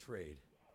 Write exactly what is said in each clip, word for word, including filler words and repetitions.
trade.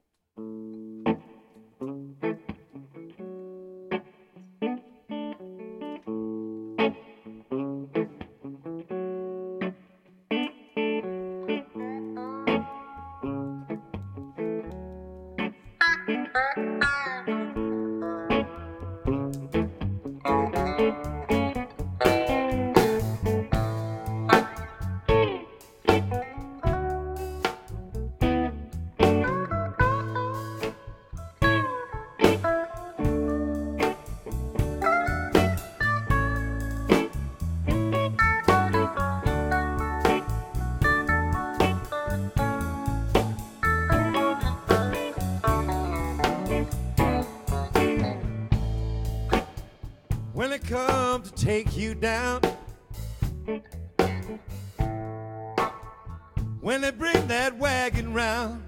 When it comes to take you down, when they bring that wagon round,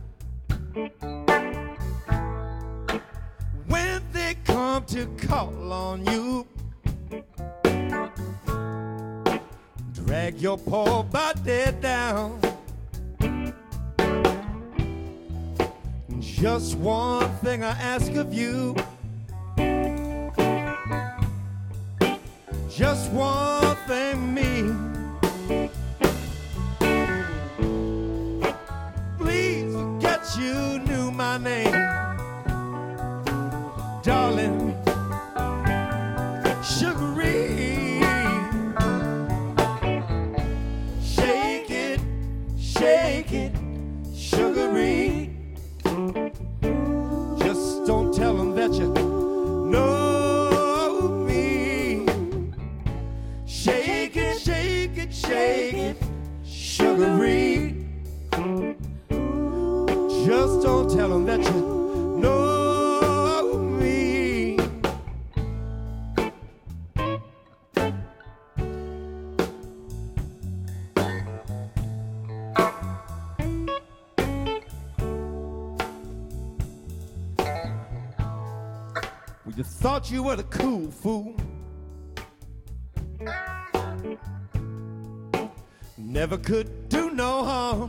when they come to call on you, drag your poor body down. Just one thing I ask of you, just one thing, me. Please forget you knew my name, darling. Sugary, shake it, shake it, sugary. Just don't tell them that you know. Shake it, sugary. Just don't tell them that you know me. Well, you thought you were the cool fool, never could do no harm,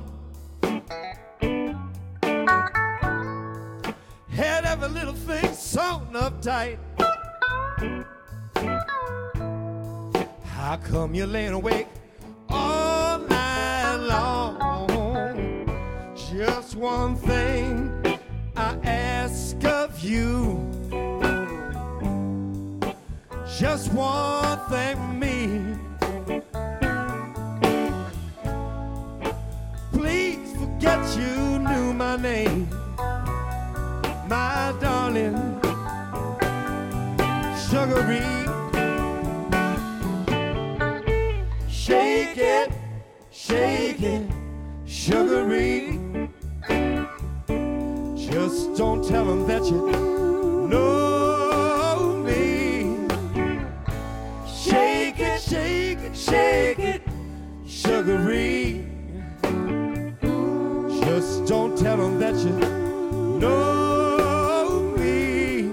had every little thing sewn up tight. How come you're laying awake all night long? Just one thing I ask of you, just one thing, me. Forget you knew my name, my darling, sugary. Shake it, shake it, sugary. Just don't tell them that you know me. Shake it, shake it, shake it, sugary. Just don't tell them that you know me.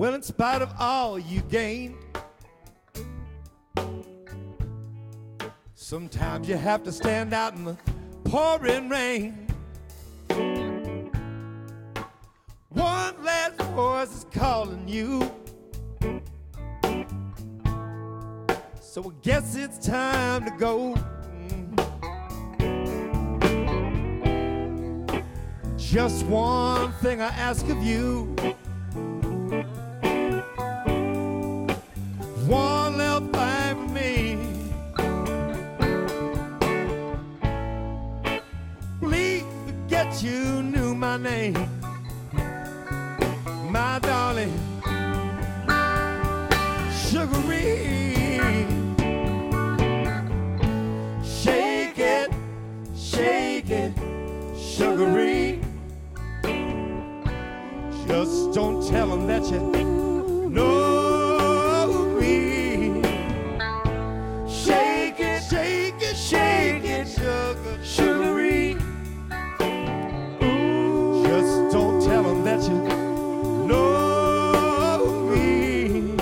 Well, in spite of all you gain, sometimes you have to stand out in the pouring rain. One last voice is calling you, so I guess it's time to go. Just one thing I ask of you, one little thing for me. Please forget you knew my name, my darling, Sugaree. Shake it, shake it, Sugaree. Just don't tell them that you know me. Shake it, shake it, shake it, sugar, Sugaree. Just don't tell them that you know me.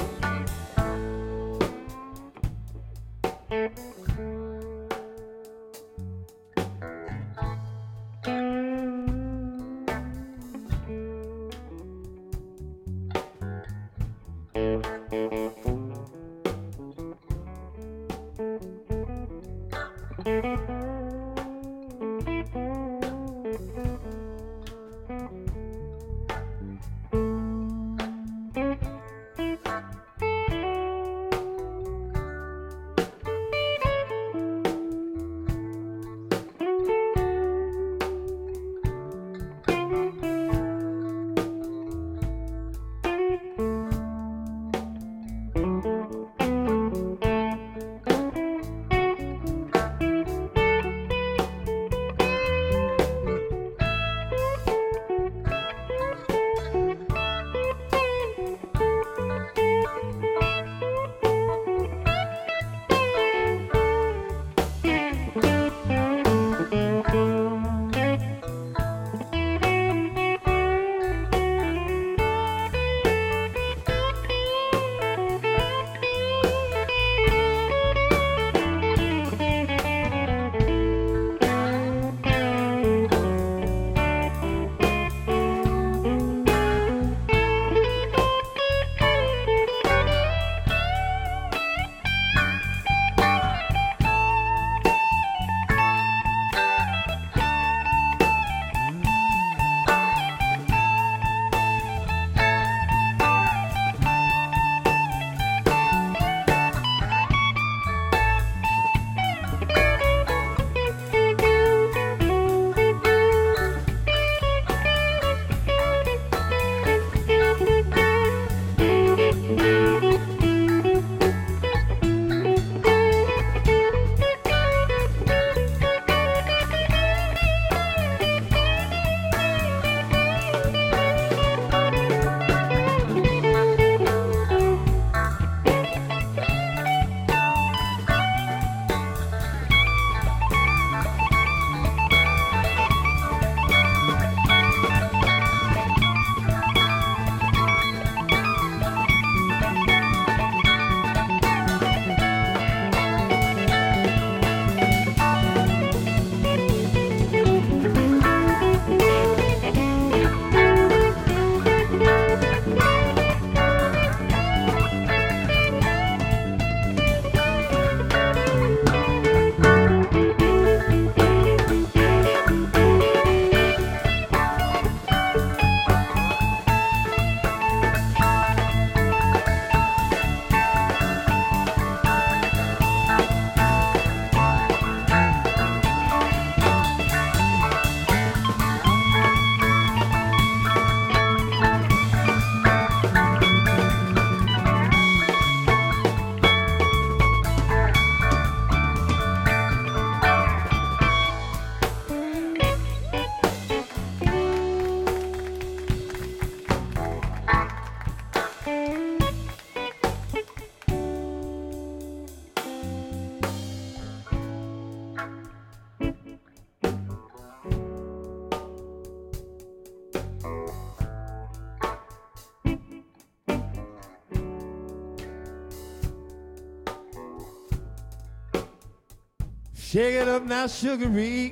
Shake it up now, sugary.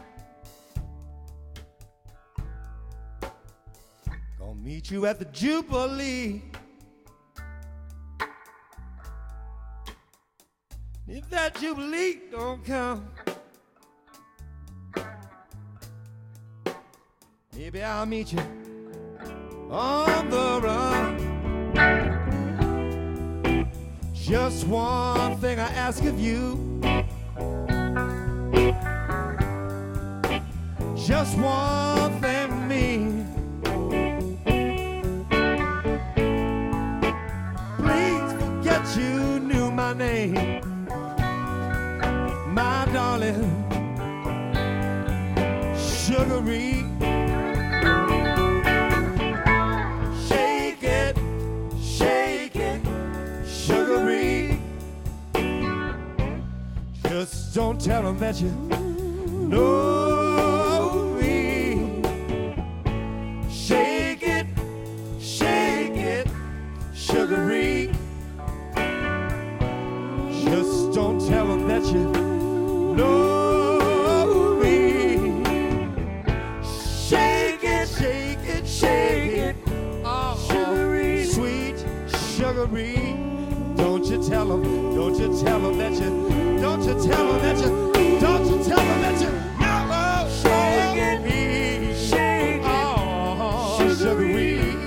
Gonna meet you at the Jubilee. If that Jubilee don't come, maybe I'll meet you on the run. Just one thing I ask of you, just one thing for me. Please forget you knew my name, my darling, sugary. Shake it, shake it, sugary. Just don't tell them that you know me. Shake it, shake it, sugary. Just don't tell them that you know me. Shake it, shake it, shake it, oh, sugary, sweet sugary. Don't you tell them, don't you tell them that you, don't you tell them that you, don't you tell them that you know. Shake it, shake it, oh, sugary.